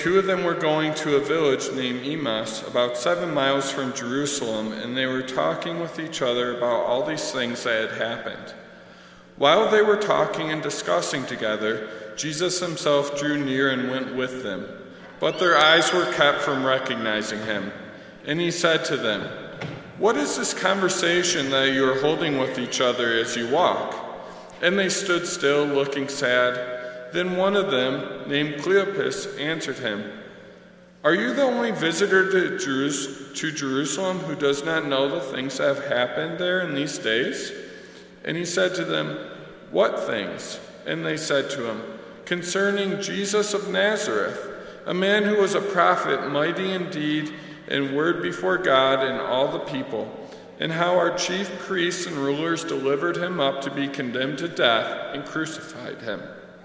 two of them were going to a village named Emmaus, about 7 miles from Jerusalem, and they were talking with each other about all these things that had happened. While they were talking and discussing together, Jesus himself drew near and went with them. But their eyes were kept from recognizing him. And he said to them, "What is this conversation that you are holding with each other as you walk?" And they stood still, looking sad. Then one of them, named Cleopas, answered him, "Are you the only visitor to Jerusalem who does not know the things that have happened there in these days?" And he said to them, "What things?" And they said to him, "Concerning Jesus of Nazareth, a man who was a prophet, mighty in deed and word before God and all the people, and how our chief priests and rulers delivered him up to be condemned to death and crucified him.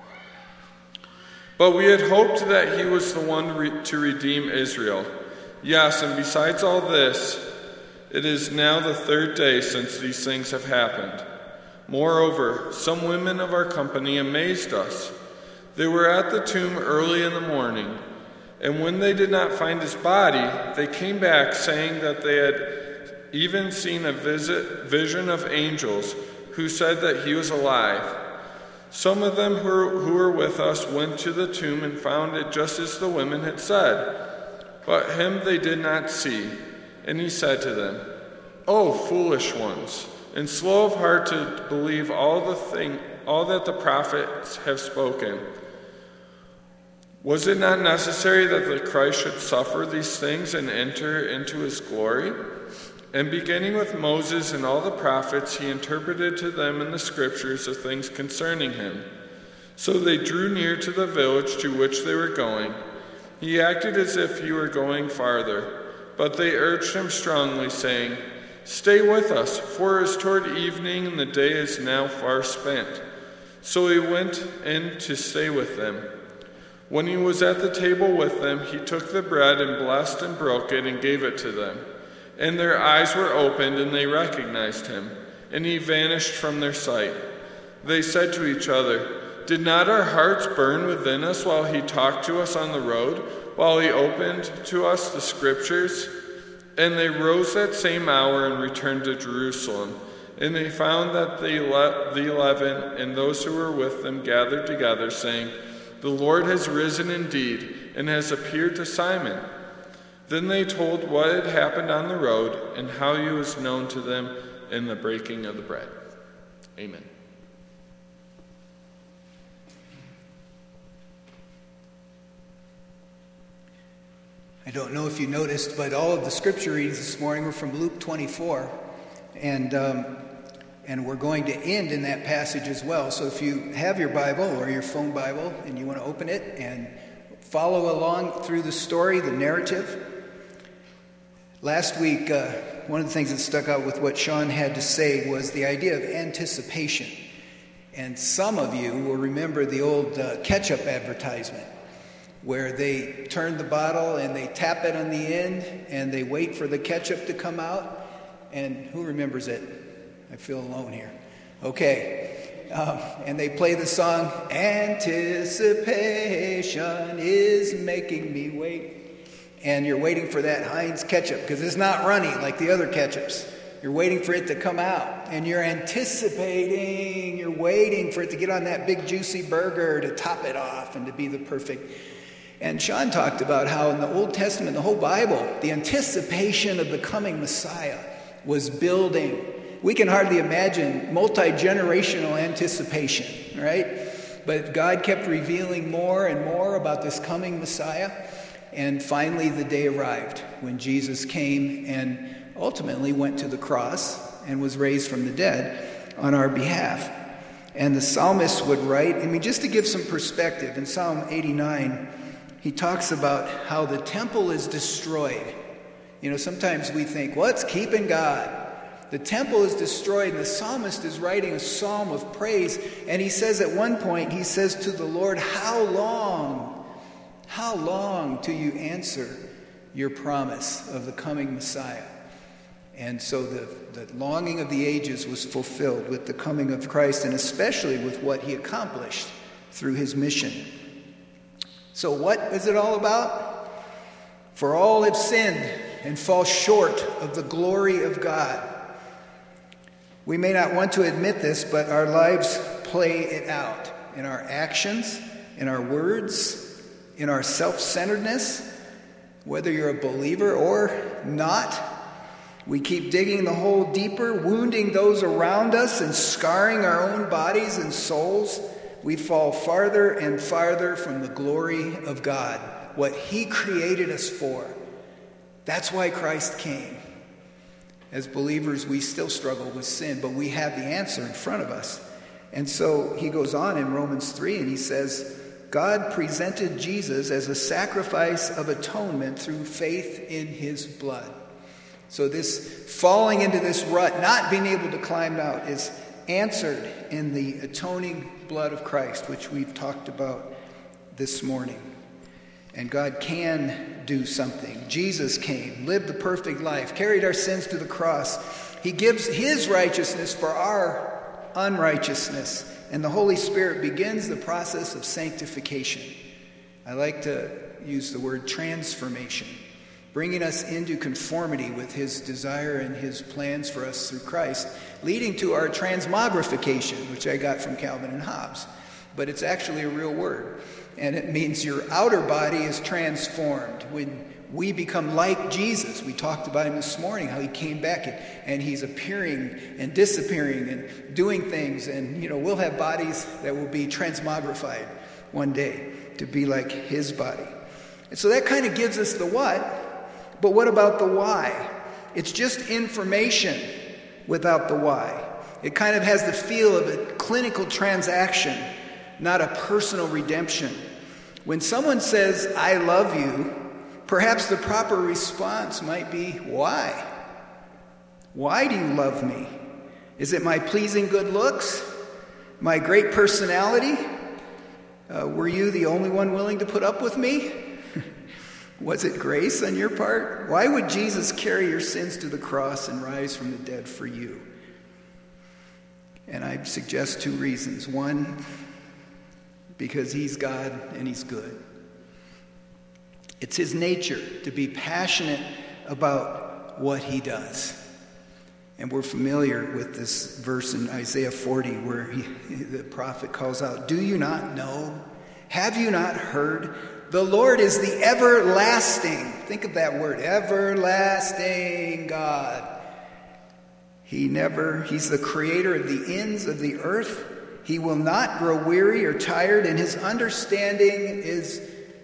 But we had hoped that he was the one to redeem Israel. Yes, and besides all this, it is now the 3rd day since these things have happened. Moreover, some women of our company amazed us. They were at the tomb early in the morning, and when they did not find his body, they came back saying that they had even seen a vision of angels who said that he was alive. Some of them who were with us went to the tomb and found it just as the women had said, but him they did not see. And he said to them, "O foolish ones, and slow of heart to believe all that the prophets have spoken. Was it not necessary that the Christ should suffer these things and enter into his glory?" And beginning with Moses and all the prophets, he interpreted to them in the scriptures the things concerning him. So they drew near to the village to which they were going. He acted as if he were going farther, but they urged him strongly, saying, "Stay with us, for it is toward evening, and the day is now far spent." So he went in to stay with them. When he was at the table with them, he took the bread and blessed and broke it and gave it to them. And their eyes were opened, and they recognized him, and he vanished from their sight. They said to each other, "Did not our hearts burn within us while he talked to us on the road, while he opened to us the scriptures?" And they rose that same hour and returned to Jerusalem. And they found that the 11 and those who were with them gathered together, saying, "The Lord has risen indeed, and has appeared to Simon." Then they told what had happened on the road and how he was known to them in the breaking of the bread. Amen. I don't know if you noticed, but all of the scripture readings this morning were from Luke 24, and we're going to end in that passage as well. So if you have your Bible or your phone Bible and you want to open it and follow along through the story, the narrative. Last week, one of the things that stuck out with what Sean had to say was the idea of anticipation. And some of you will remember the old ketchup advertisement where they turn the bottle and they tap it on the end and they wait for the ketchup to come out. And who remembers it? I feel alone here. Okay. And they play the song, "Anticipation is making me wait." And you're waiting for that Heinz ketchup because it's not runny like the other ketchups. You're waiting for it to come out. And you're anticipating, you're waiting for it to get on that big juicy burger to top it off and to be the perfect. And Sean talked about how in the Old Testament, the whole Bible, the anticipation of the coming Messiah was building. We can hardly imagine multi-generational anticipation, right? But God kept revealing more and more about this coming Messiah. And finally, the day arrived when Jesus came and ultimately went to the cross and was raised from the dead on our behalf. And the psalmist would write, just to give some perspective, in Psalm 89, he talks about how the temple is destroyed. Sometimes we think, what's keeping God? The temple is destroyed, and the psalmist is writing a psalm of praise. And he says at one point, he says to the Lord, "How long? How long till you answer your promise of the coming Messiah?" And so the longing of the ages was fulfilled with the coming of Christ, and especially with what he accomplished through his mission. So what is it all about? For all have sinned and fall short of the glory of God. We may not want to admit this, but our lives play it out in our actions, in our words, in our self-centeredness. Whether you're a believer or not, we keep digging the hole deeper, wounding those around us and scarring our own bodies and souls. We fall farther and farther from the glory of God, what He created us for. That's why Christ came. As believers, we still struggle with sin, but we have the answer in front of us. And so he goes on in Romans 3 and he says, God presented Jesus as a sacrifice of atonement through faith in His blood. So this falling into this rut, not being able to climb out, is answered in the atoning blood of Christ, which we've talked about this morning. And God can do something. Jesus came, lived the perfect life, carried our sins to the cross. He gives His righteousness for our unrighteousness. And the Holy Spirit begins the process of sanctification. I like to use the word transformation, bringing us into conformity with His desire and His plans for us through Christ, leading to our transmogrification, which I got from Calvin and Hobbes. But it's actually a real word. And it means your outer body is transformed when we become like Jesus. We talked about Him this morning, how He came back and He's appearing and disappearing and doing things. And, we'll have bodies that will be transmogrified one day to be like His body. And so that kind of gives us the what. But what about the why? It's just information without the why. It kind of has the feel of a clinical transaction, not a personal redemption. When someone says, I love you, perhaps the proper response might be, why? Why do you love me? Is it my pleasing good looks? My great personality? Were you the only one willing to put up with me? Was it grace on your part? Why would Jesus carry your sins to the cross and rise from the dead for you? And I suggest two reasons. One, because He's God and He's good. It's His nature to be passionate about what He does. And we're familiar with this verse in Isaiah 40 where the prophet calls out, do you not know? Have you not heard? The Lord is the everlasting. Think of that word, everlasting God. He's the creator of the ends of the earth. He will not grow weary or tired, and His understanding is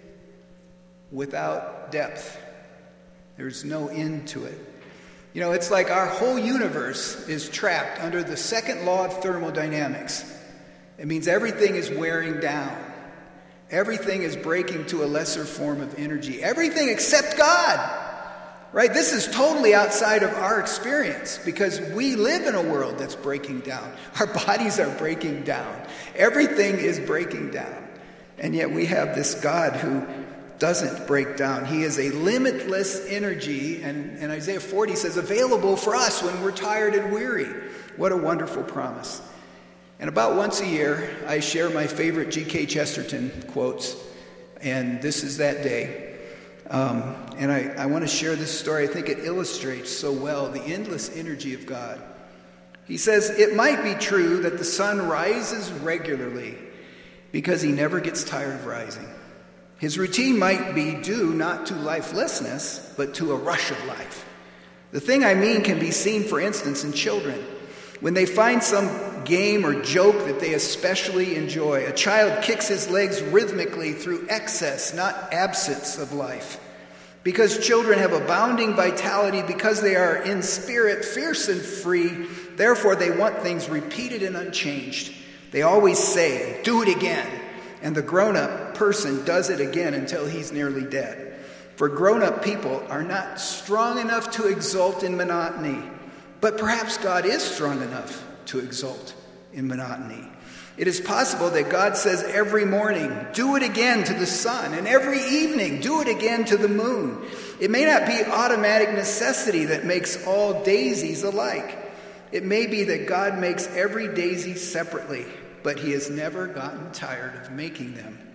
without depth. There's no end to it. It's like our whole universe is trapped under the second law of thermodynamics. It means everything is wearing down. Everything is breaking to a lesser form of energy. Everything except God. Right? This is totally outside of our experience because we live in a world that's breaking down. Our bodies are breaking down. Everything is breaking down. And yet we have this God who doesn't break down. He is a limitless energy, and Isaiah 40 says, available for us when we're tired and weary. What a wonderful promise. And about once a year, I share my favorite G.K. Chesterton quotes, and this is that day. And I want to share this story. I think it illustrates so well the endless energy of God. He says, it might be true that the sun rises regularly because He never gets tired of rising. His routine might be due not to lifelessness, but to a rush of life. The thing I mean can be seen, for instance, in children. When they find some game or joke that they especially enjoy, a child kicks his legs rhythmically through excess, not absence of life. Because children have abounding vitality, because they are in spirit fierce and free, therefore they want things repeated and unchanged. They always say, do it again. And the grown-up person does it again until he's nearly dead. For grown-up people are not strong enough to exult in monotony. But perhaps God is strong enough to exult in monotony. It is possible that God says every morning, do it again to the sun, and every evening, do it again to the moon. It may not be automatic necessity that makes all daisies alike. It may be that God makes every daisy separately, but He has never gotten tired of making them.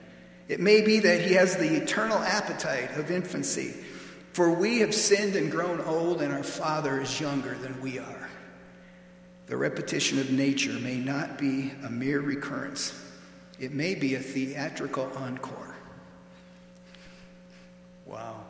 It may be that he has the eternal appetite of infancy. For we have sinned and grown old, and our Father is younger than we are. The repetition of nature may not be a mere recurrence. It may be a theatrical encore. Wow.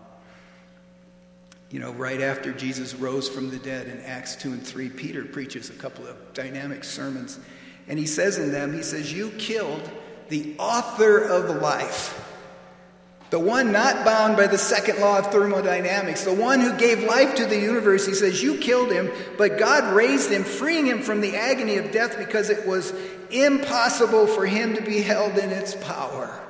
Right after Jesus rose from the dead in Acts 2 and 3, Peter preaches a couple of dynamic sermons. And he says in them, you killed the author of life. The one not bound by the second law of thermodynamics, the one who gave life to the universe. He says, you killed him, but God raised him, freeing him from the agony of death because it was impossible for him to be held in its power.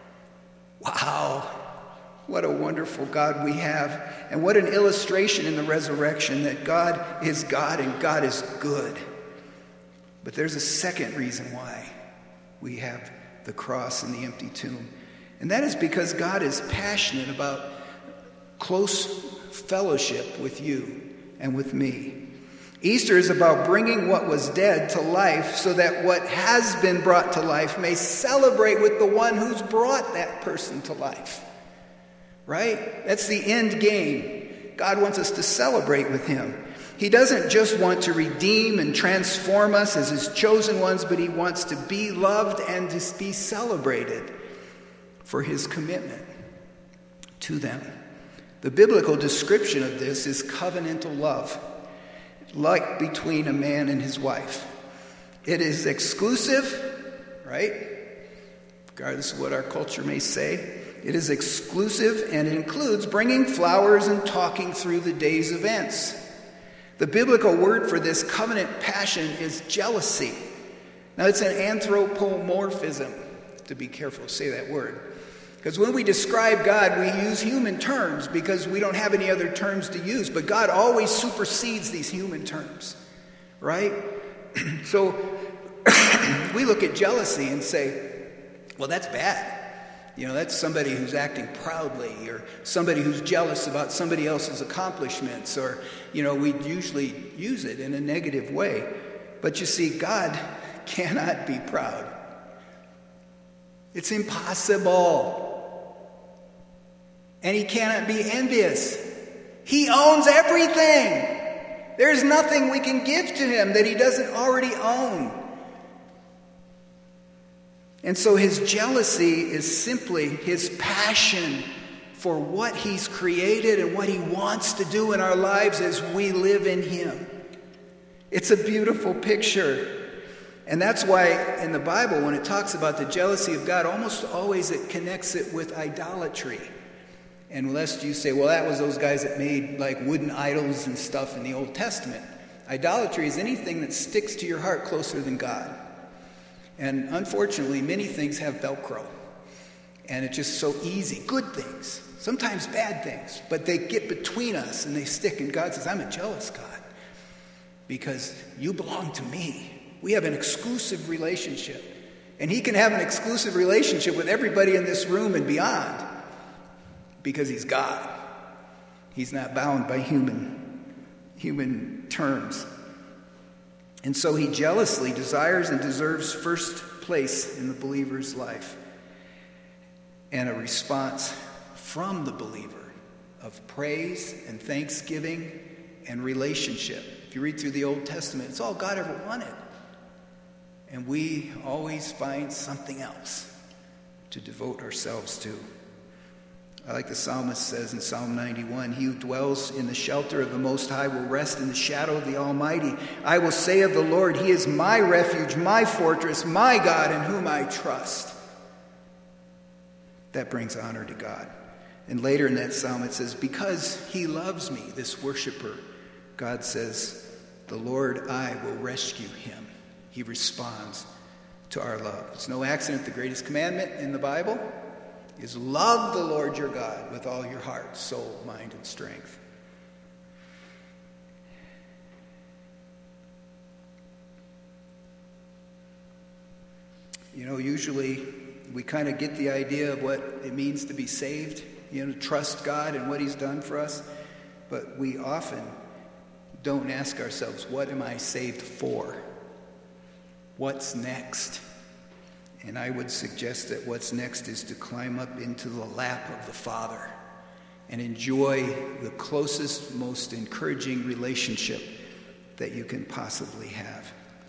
Wow. What a wonderful God we have. And what an illustration in the resurrection that God is God and God is good. But there's a second reason why we have the cross and the empty tomb. And that is because God is passionate about close fellowship with you and with me. Easter is about bringing what was dead to life so that what has been brought to life may celebrate with the one who's brought that person to life. Right? That's the end game. God wants us to celebrate with him. He doesn't just want to redeem and transform us as his chosen ones, but he wants to be loved and to be celebrated for his commitment to them. The biblical description of this is covenantal love, like between a man and his wife. It is exclusive, right? Regardless of what our culture may say. It is exclusive, and it includes bringing flowers and talking through the day's events. The biblical word for this covenant passion is jealousy. Now, it's an anthropomorphism, to be careful to say that word. Because when we describe God, we use human terms because we don't have any other terms to use. But God always supersedes these human terms, right? So we look at jealousy and say, well, that's bad. That's somebody who's acting proudly, or somebody who's jealous about somebody else's accomplishments, or, we usually use it in a negative way. But you see, God cannot be proud. It's impossible. And he cannot be envious. He owns everything. There's nothing we can give to him that he doesn't already own. And so his jealousy is simply his passion for what he's created and what he wants to do in our lives as we live in him. It's a beautiful picture. And that's why in the Bible, when it talks about the jealousy of God, almost always it connects it with idolatry. Unless you say, well, that was those guys that made like wooden idols and stuff in the Old Testament. Idolatry is anything that sticks to your heart closer than God. And unfortunately, many things have Velcro. And it's just so easy. Good things, sometimes bad things, but they get between us and they stick. And God says, I'm a jealous God because you belong to me. We have an exclusive relationship. And he can have an exclusive relationship with everybody in this room and beyond because he's God. He's not bound by human terms. And so he jealously desires and deserves first place in the believer's life and a response from the believer of praise and thanksgiving and relationship. If you read through the Old Testament, it's all God ever wanted. And we always find something else to devote ourselves to. I like the psalmist says in Psalm 91, he who dwells in the shelter of the Most High will rest in the shadow of the Almighty. I will say of the Lord, he is my refuge, my fortress, my God in whom I trust. That brings honor to God. And later in that psalm it says, because he loves me, this worshiper, God says, the Lord, I will rescue him. He responds to our love. It's no accident the greatest commandment in the Bible is love the Lord your God with all your heart, soul, mind, and strength. Usually we kind of get the idea of what it means to be saved, trust God and what he's done for us. But we often don't ask ourselves, what am I saved for? What's next? And I would suggest that what's next is to climb up into the lap of the Father and enjoy the closest, most encouraging relationship that you can possibly have.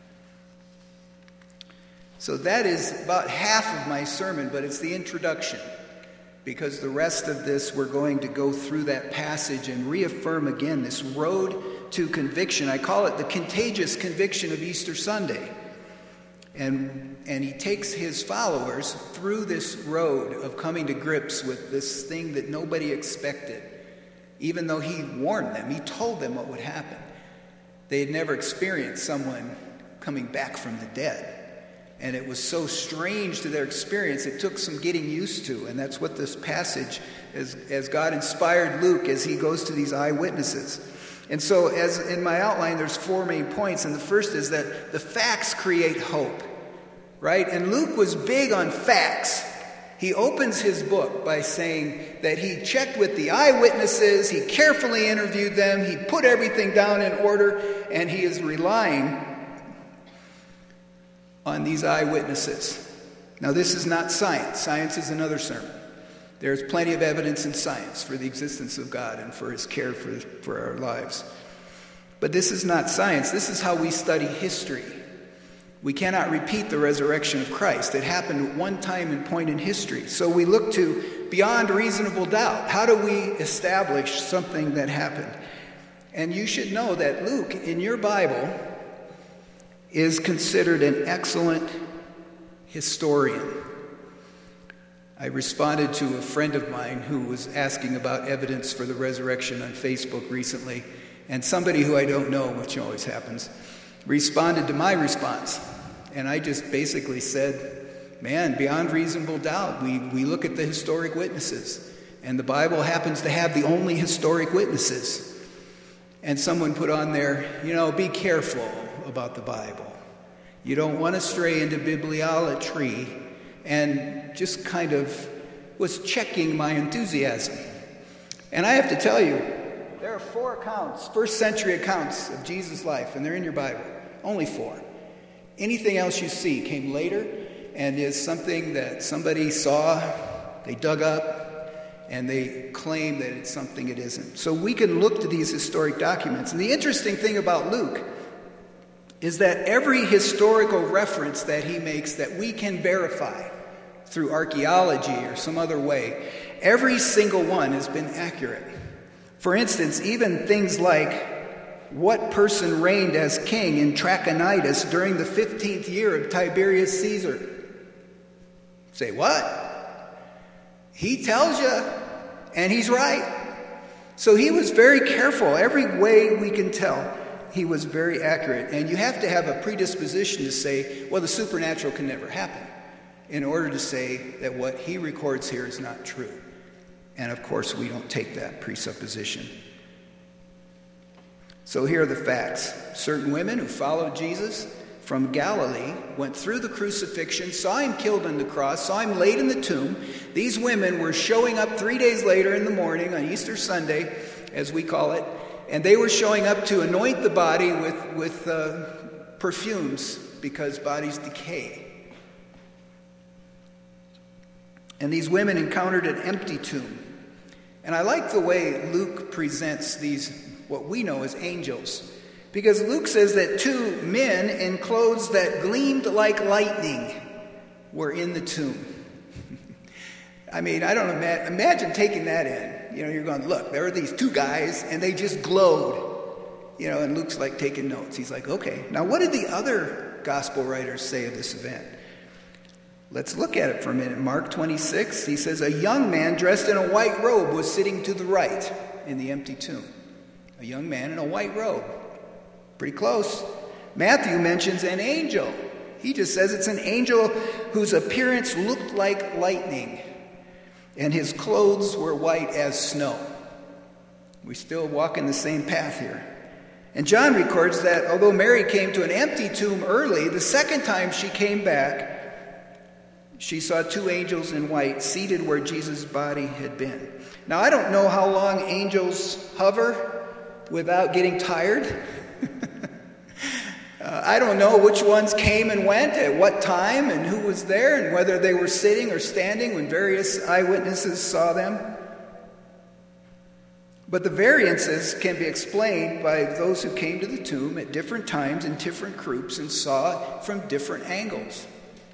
So that is about half of my sermon, but it's the introduction, because the rest of this we're going to go through that passage and reaffirm again this road to conviction. I call it the contagious conviction of Easter Sunday. And he takes his followers through this road of coming to grips with this thing that nobody expected. Even though he warned them, he told them what would happen. They had never experienced someone coming back from the dead. And it was so strange to their experience, it took some getting used to. And that's what this passage, as God inspired Luke as he goes to these eyewitnesses. And so, as in my outline, there's 4 main points. And the first is that the facts create hope, right? And Luke was big on facts. He opens his book by saying that he checked with the eyewitnesses, he carefully interviewed them, he put everything down in order, and he is relying on these eyewitnesses. Now, this is not science. Science is another sermon. There's plenty of evidence in science for the existence of God and for his care for our lives. But this is not science. This is how we study history. We cannot repeat the resurrection of Christ. It happened at one time and point in history. So we look to beyond reasonable doubt. How do we establish something that happened? And you should know that Luke, in your Bible, is considered an excellent historian. I responded to a friend of mine who was asking about evidence for the resurrection on Facebook recently, and somebody who I don't know, which always happens, responded to my response. And I just basically said, man, beyond reasonable doubt, we look at the historic witnesses, and the Bible happens to have the only historic witnesses. And someone put on there, be careful about the Bible. You don't want to stray into bibliolatry, and just kind of was checking my enthusiasm. And I have to tell you, there are 4 accounts, first century accounts of Jesus' life, and they're in your Bible. Only 4. Anything else you see came later and is something that somebody saw, they dug up, and they claim that it's something it isn't. So we can look to these historic documents. And the interesting thing about Luke is that every historical reference that he makes that we can verify through archaeology or some other way, every single one has been accurate. For instance, even things like what person reigned as king in Trachonitis during the 15th year of Tiberius Caesar? Say, what? He tells you, and he's right. So he was very careful. Every way we can tell, he was very accurate. And you have to have a predisposition to say, well, the supernatural can never happen, in order to say that what he records here is not true. And of course, we don't take that presupposition. So here are the facts. Certain women who followed Jesus from Galilee went through the crucifixion, saw him killed on the cross, saw him laid in the tomb. These women were showing up 3 days later in the morning on Easter Sunday, as we call it, and they were showing up to anoint the body with perfumes, because bodies decay. And these women encountered an empty tomb. And I like the way Luke presents these, what we know as angels. Because Luke says that 2 men in clothes that gleamed like lightning were in the tomb. I mean, I don't imagine taking that in. You're going, look, there are these 2 guys, and they just glowed. And Luke's like taking notes. He's like, okay, now what did the other gospel writers say of this event? Let's look at it for a minute. Mark 26, he says, a young man dressed in a white robe was sitting to the right in the empty tomb. A young man in a white robe. Pretty close. Matthew mentions an angel. He just says it's an angel whose appearance looked like lightning, and his clothes were white as snow. We still walk in the same path here. And John records that although Mary came to an empty tomb early, the second time she came back, she saw 2 angels in white seated where Jesus' body had been. Now, I don't know how long angels hover without getting tired. I don't know which ones came and went at what time and who was there and whether they were sitting or standing when various eyewitnesses saw them. But the variances can be explained by those who came to the tomb at different times in different groups and saw it from different angles.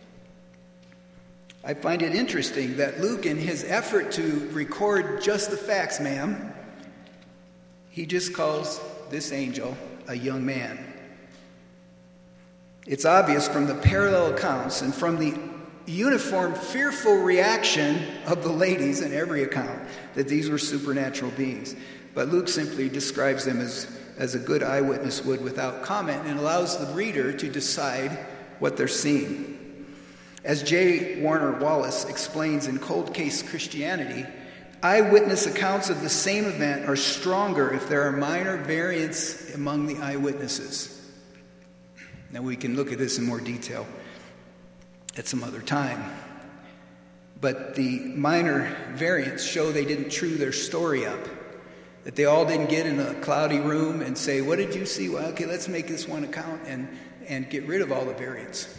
I find it interesting that Luke, in his effort to record just the facts, ma'am, he just calls this angel a young man. It's obvious from the parallel accounts and from the uniform fearful reaction of the ladies in every account that these were supernatural beings. But Luke simply describes them as a good eyewitness would without comment and allows the reader to decide what they're seeing. As J. Warner Wallace explains in Cold Case Christianity, eyewitness accounts of the same event are stronger if there are minor variants among the eyewitnesses. Now we can look at this in more detail at some other time. But the minor variants show they didn't true their story up. That they all didn't get in a cloudy room and say, what did you see? Well, okay, let's make this one account and get rid of all the variants.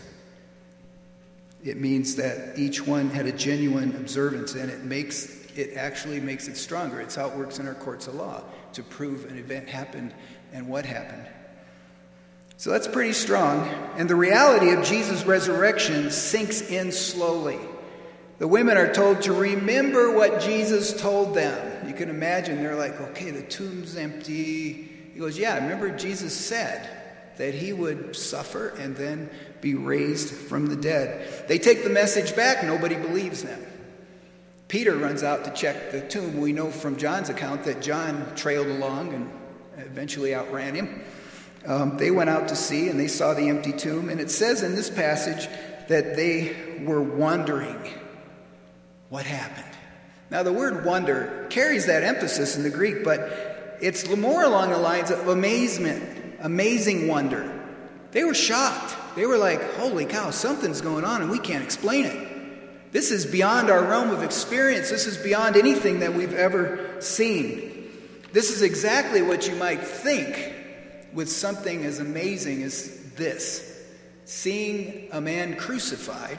It means that each one had a genuine observance, and it actually makes it stronger. It's how it works in our courts of law to prove an event happened and what happened. So that's pretty strong. And the reality of Jesus' resurrection sinks in slowly. The women are told to remember what Jesus told them. You can imagine they're like, okay, the tomb's empty. He goes, yeah, remember Jesus said that he would suffer and then be raised from the dead. They take the message back. Nobody believes them. Peter runs out to check the tomb. We know from John's account that John trailed along and eventually outran him. They went out to see and they saw the empty tomb. And it says in this passage that they were wondering what happened. Now the word wonder carries that emphasis in the Greek, but it's more along the lines of amazement, amazing wonder. They were shocked. They were like, holy cow, something's going on and we can't explain it. This is beyond our realm of experience. This is beyond anything that we've ever seen. This is exactly what you might think with something as amazing as this. Seeing a man crucified,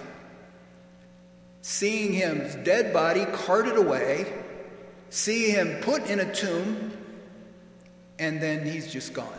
seeing his dead body carted away, seeing him put in a tomb, and then he's just gone.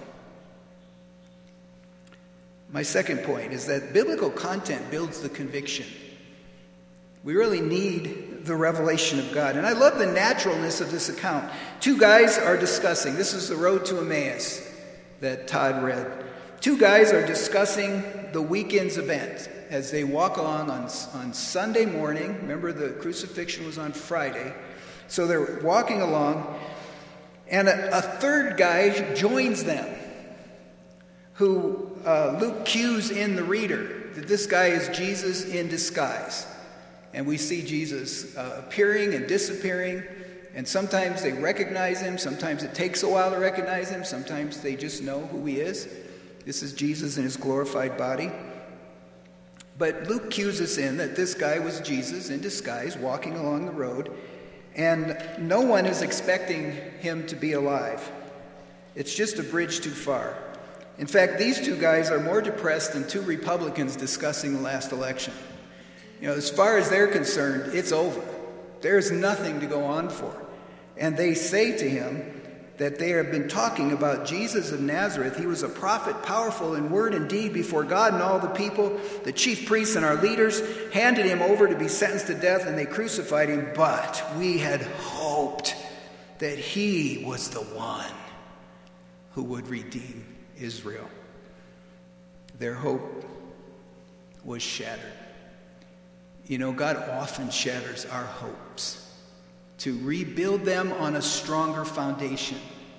My second point is that biblical content builds the conviction. We really need the revelation of God. And I love the naturalness of this account. Two guys are discussing. This is the road to Emmaus that Todd read. Two guys are discussing the weekend's event as they walk along on Sunday morning. Remember, the crucifixion was on Friday. So they're walking along, and a third guy joins them, who Luke cues in the reader that this guy is Jesus in disguise. And we see Jesus appearing and disappearing. And sometimes they recognize him. Sometimes it takes a while to recognize him. Sometimes they just know who he is. This is Jesus in his glorified body. But Luke cues us in that this guy was Jesus in disguise walking along the road. And no one is expecting him to be alive. It's just a bridge too far. In fact, these two guys are more depressed than two Republicans discussing the last election. You know, as far as they're concerned, it's over. There's nothing to go on for. And they say to him that they have been talking about Jesus of Nazareth. He was a prophet, powerful in word and deed before God and all the people. The chief priests and our leaders handed him over to be sentenced to death, and they crucified him. But we had hoped that he was the one who would redeem Israel. Their hope was shattered. You know, God often shatters our hopes to rebuild them on a stronger foundation.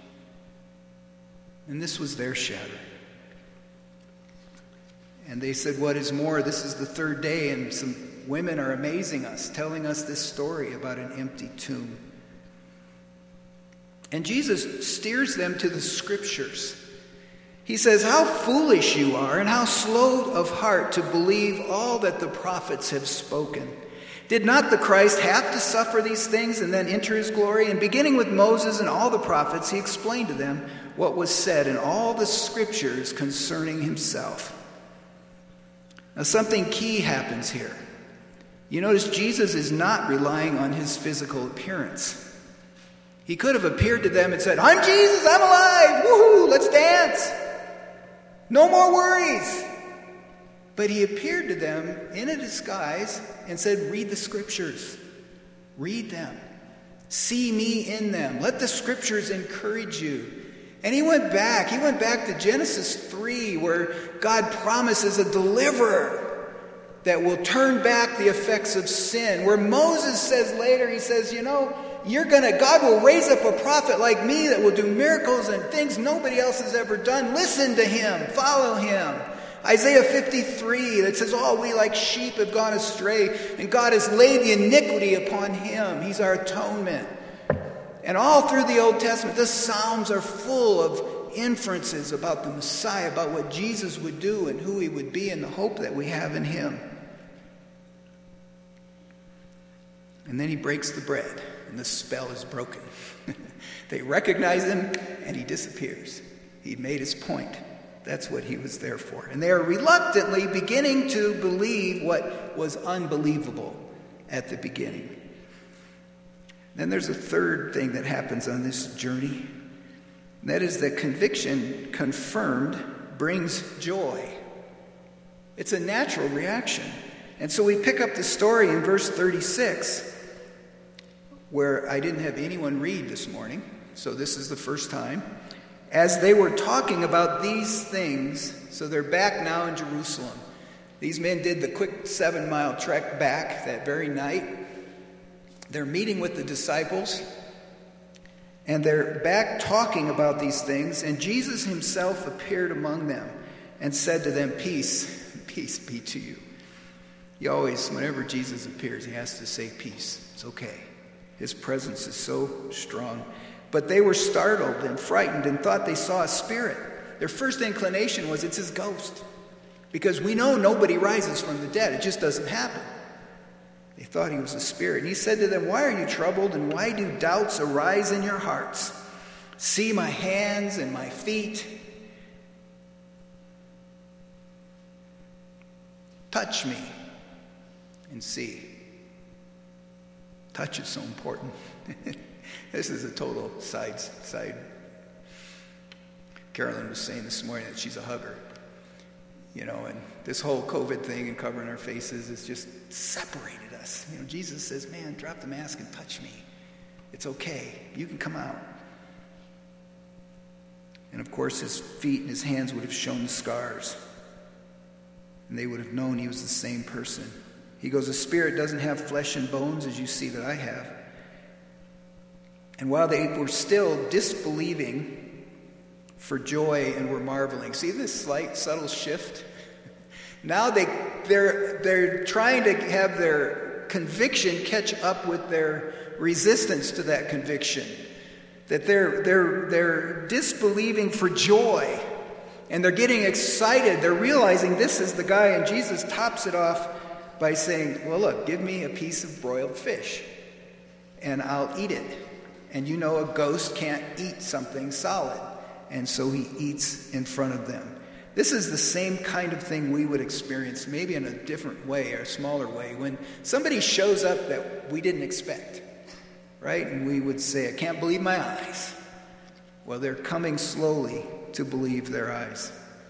And this was their shatter. And they said, what is more, this is the third day, and some women are amazing us, telling us this story about an empty tomb. And Jesus steers them to the scriptures. He says, how foolish you are and how slow of heart to believe all that the prophets have spoken. Did not the Christ have to suffer these things and then enter his glory? And beginning with Moses and all the prophets, he explained to them what was said in all the scriptures concerning himself. Now, something key happens here. You notice Jesus is not relying on his physical appearance. He could have appeared to them and said, "I'm Jesus, I'm alive, woohoo, let's dance. No more worries." But he appeared to them in a disguise and said, "Read the scriptures. Read them. See me in them. Let the scriptures encourage you." And he went back to Genesis 3, where God promises a deliverer that will turn back the effects of sin. Where Moses says later, he says, God will raise up a prophet like me that will do miracles and things nobody else has ever done. Listen to him, follow him. Isaiah 53 that says, "All we like sheep have gone astray, and God has laid the iniquity upon him." He's our atonement. And all through the Old Testament, the Psalms are full of inferences about the Messiah, about what Jesus would do and who he would be, and the hope that we have in him. And then he breaks the bread, and the spell is broken. They recognize him, and he disappears. He made his point. That's what he was there for. And they are reluctantly beginning to believe what was unbelievable at the beginning. Then there's a third thing that happens on this journey. And that is that conviction confirmed brings joy. It's a natural reaction. And so we pick up the story in verse 36, where I didn't have anyone read this morning, so this is the first time. As they were talking about these things, so they're back now in Jerusalem. These men did the quick 7-mile trek back that very night. They're meeting with the disciples, and they're back talking about these things, and Jesus himself appeared among them and said to them, "Peace, peace be to you." He always, whenever Jesus appears, he has to say peace. It's okay. His presence is so strong. But they were startled and frightened and thought they saw a spirit. Their first inclination was, it's his ghost. Because we know nobody rises from the dead. It just doesn't happen. They thought he was a spirit. And he said to them, "Why are you troubled, and why do doubts arise in your hearts? See my hands and my feet. Touch me and see." Touch is so important. This is a total side. Carolyn was saying this morning that she's a hugger. And this whole COVID thing and covering our faces has just separated us. Jesus says, "Man, drop the mask and touch me. It's okay. You can come out." And of course, his feet and his hands would have shown the scars. And they would have known he was the same person. He goes, "A spirit doesn't have flesh and bones as you see that I have." And while they were still disbelieving for joy and were marveling. See this slight, subtle shift? Now they're trying to have their conviction catch up with their resistance to that conviction. That they're disbelieving for joy. And they're getting excited. They're realizing this is the guy, and Jesus tops it off by saying, "Well, look, give me a piece of broiled fish, and I'll eat it." And a ghost can't eat something solid. And so he eats in front of them. This is the same kind of thing we would experience, maybe in a different way or a smaller way, when somebody shows up that we didn't expect, right? And we would say, "I can't believe my eyes." Well, they're coming slowly to believe their eyes.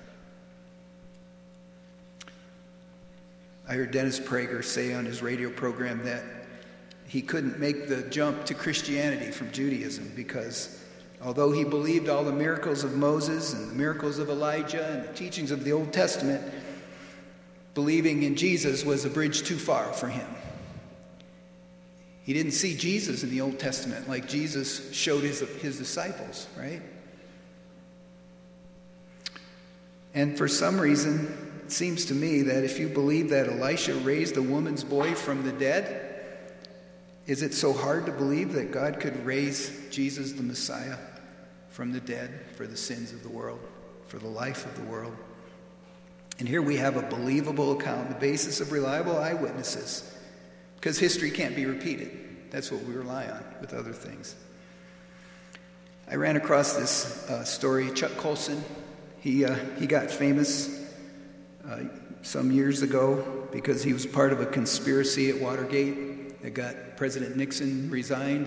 I heard Dennis Prager say on his radio program that he couldn't make the jump to Christianity from Judaism because although he believed all the miracles of Moses and the miracles of Elijah and the teachings of the Old Testament, believing in Jesus was a bridge too far for him. He didn't see Jesus in the Old Testament like Jesus showed his disciples, right? And for some reason, it seems to me that if you believe that Elisha raised a woman's boy from the dead, is it so hard to believe that God could raise Jesus the Messiah from the dead for the sins of the world, for the life of the world? And here we have a believable account, the basis of reliable eyewitnesses, because history can't be repeated. That's what we rely on with other things. I ran across this story. Chuck Colson, he got famous some years ago because he was part of a conspiracy at Watergate that got President Nixon resigned,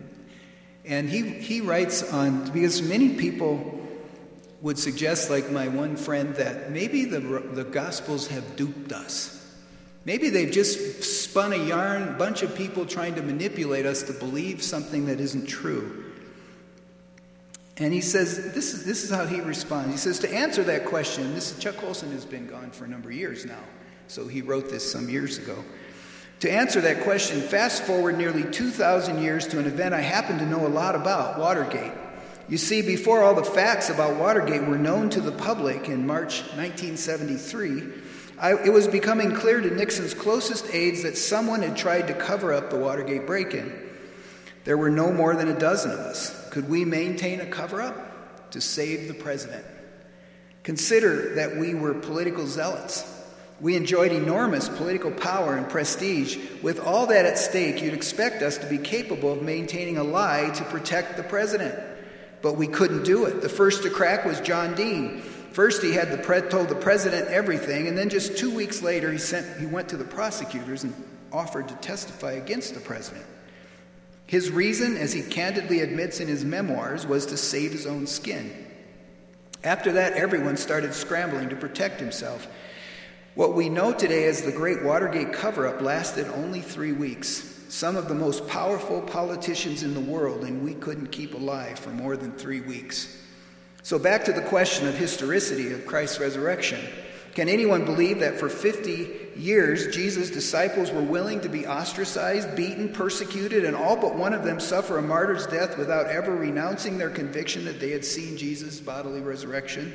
and he writes on, because many people would suggest, like my one friend, that maybe the Gospels have duped us. Maybe they've just spun a yarn, a bunch of people trying to manipulate us to believe something that isn't true. And he says, this is how he responds. He says, to answer that question, Chuck Colson has been gone for a number of years now, so he wrote this some years ago. To answer that question, fast forward nearly 2,000 years to an event I happen to know a lot about, Watergate. You see, before all the facts about Watergate were known to the public in March 1973, it was becoming clear to Nixon's closest aides that someone had tried to cover up the Watergate break-in. There were no more than a dozen of us. Could we maintain a cover-up to save the president? Consider that we were political zealots. We enjoyed enormous political power and prestige. With all that at stake, you'd expect us to be capable of maintaining a lie to protect the president. But we couldn't do it. The first to crack was John Dean. First, he had told the president everything, and then just 2 weeks later, he went to the prosecutors and offered to testify against the president. His reason, as he candidly admits in his memoirs, was to save his own skin. After that, everyone started scrambling to protect himself. What we know today as the Great Watergate cover-up lasted only 3 weeks. Some of the most powerful politicians in the world, and we couldn't keep alive for more than 3 weeks. So back to the question of historicity of Christ's resurrection. Can anyone believe that for 50 years Jesus' disciples were willing to be ostracized, beaten, persecuted, and all but one of them suffer a martyr's death without ever renouncing their conviction that they had seen Jesus' bodily resurrection?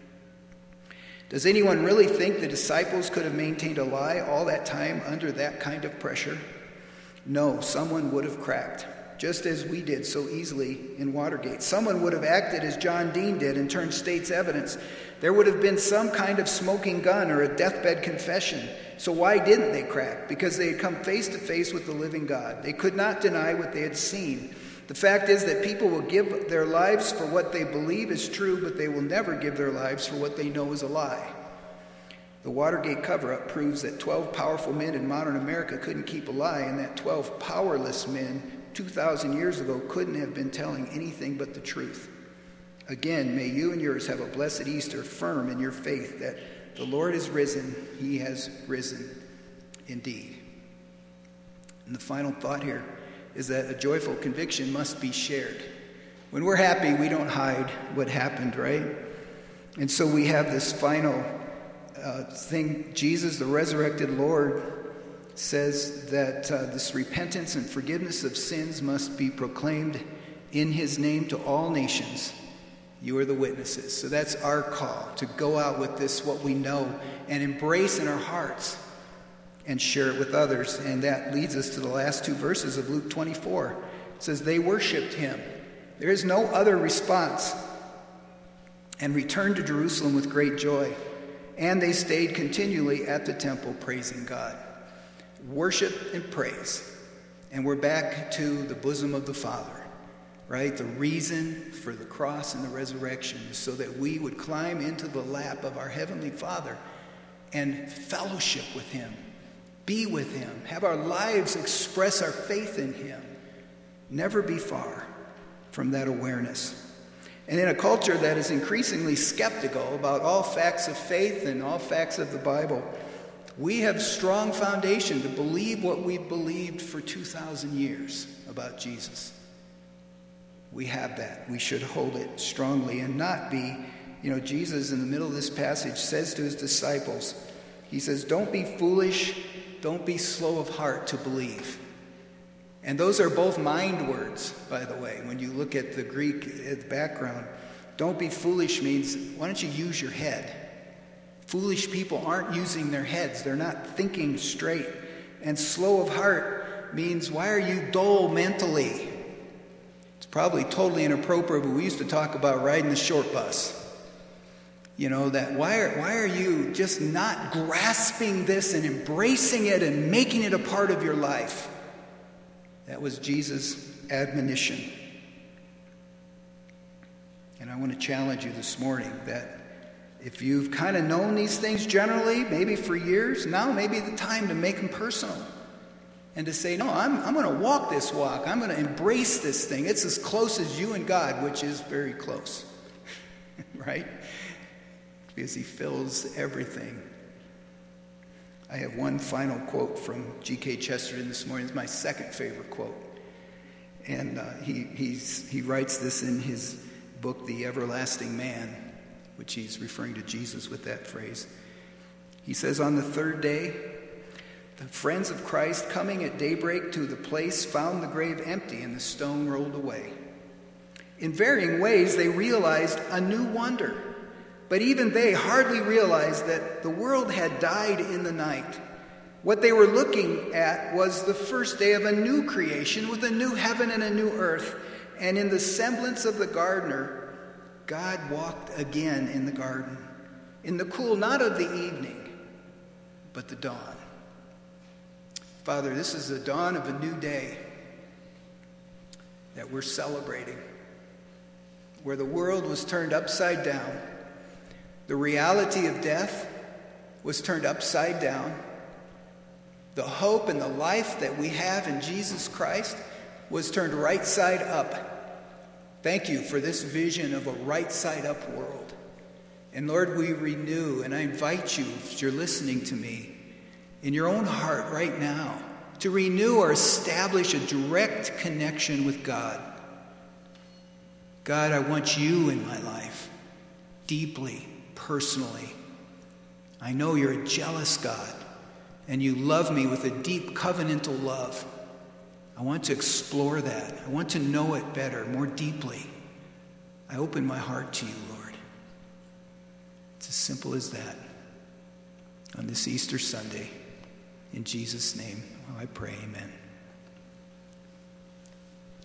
Does anyone really think the disciples could have maintained a lie all that time under that kind of pressure? No, someone would have cracked, just as we did so easily in Watergate. Someone would have acted as John Dean did and turned state's evidence. There would have been some kind of smoking gun or a deathbed confession. So why didn't they crack? Because they had come face to face with the living God. They could not deny what they had seen. The fact is that people will give their lives for what they believe is true, but they will never give their lives for what they know is a lie. The Watergate cover-up proves that 12 powerful men in modern America couldn't keep a lie, and that 12 powerless men 2,000 years ago couldn't have been telling anything but the truth. Again, may you and yours have a blessed Easter, firm in your faith that the Lord is risen. He has risen indeed. And the final thought here is that a joyful conviction must be shared. When we're happy, we don't hide what happened, right? And so we have this final thing. Jesus, the resurrected Lord, says that this repentance and forgiveness of sins must be proclaimed in his name to all nations. You are the witnesses. So that's our call, to go out with this, what we know, and embrace in our hearts and share it with others. And that leads us to the last two verses of Luke 24. It says, they worshiped him. There is no other response. And returned to Jerusalem with great joy. And they stayed continually at the temple praising God. Worship and praise. And we're back to the bosom of the Father, right? The reason for the cross and the resurrection is so that we would climb into the lap of our Heavenly Father and fellowship with him, be with him, have our lives express our faith in him. Never be far from that awareness. And in a culture that is increasingly skeptical about all facts of faith and all facts of the Bible, we have strong foundation to believe what we've believed for 2,000 years about Jesus. We have that. We should hold it strongly and not be, Jesus in the middle of this passage says to his disciples, he says, don't be foolish, don't be slow of heart to believe. And those are both mind words, by the way, when you look at the Greek background. Don't be foolish means, why don't you use your head? Foolish people aren't using their heads. They're not thinking straight. And slow of heart means, why are you dull mentally? It's probably totally inappropriate, but we used to talk about riding the short bus. That why are you just not grasping this and embracing it and making it a part of your life? That was Jesus' admonition. And I want to challenge you this morning that if you've kind of known these things generally, maybe for years, now may be the time to make them personal. And to say, no, I'm going to walk this walk. I'm going to embrace this thing. It's as close as you and God, which is very close. Right? Because he fills everything. I have one final quote from G.K. Chesterton this morning. It's my second favorite quote. And he writes this in his book, The Everlasting Man, which he's referring to Jesus with that phrase. He says, on the third day, the friends of Christ, coming at daybreak to the place, found the grave empty and the stone rolled away. In varying ways, they realized a new wonder. But even they hardly realized that the world had died in the night. What they were looking at was the first day of a new creation with a new heaven and a new earth. And in the semblance of the gardener, God walked again in the garden, in the cool not of the evening, but the dawn. Father, this is the dawn of a new day that we're celebrating, where the world was turned upside down. The reality of death was turned upside down. The hope and the life that we have in Jesus Christ was turned right side up. Thank you for this vision of a right side up world. And Lord, we renew, and I invite you, if you're listening to me, in your own heart right now, to renew or establish a direct connection with God. God, I want you in my life, deeply, personally. I know you're a jealous God, and you love me with a deep covenantal love. I want to explore that. I want to know it better, more deeply. I open my heart to you, Lord. It's as simple as that. On this Easter Sunday, in Jesus' name, I pray, amen.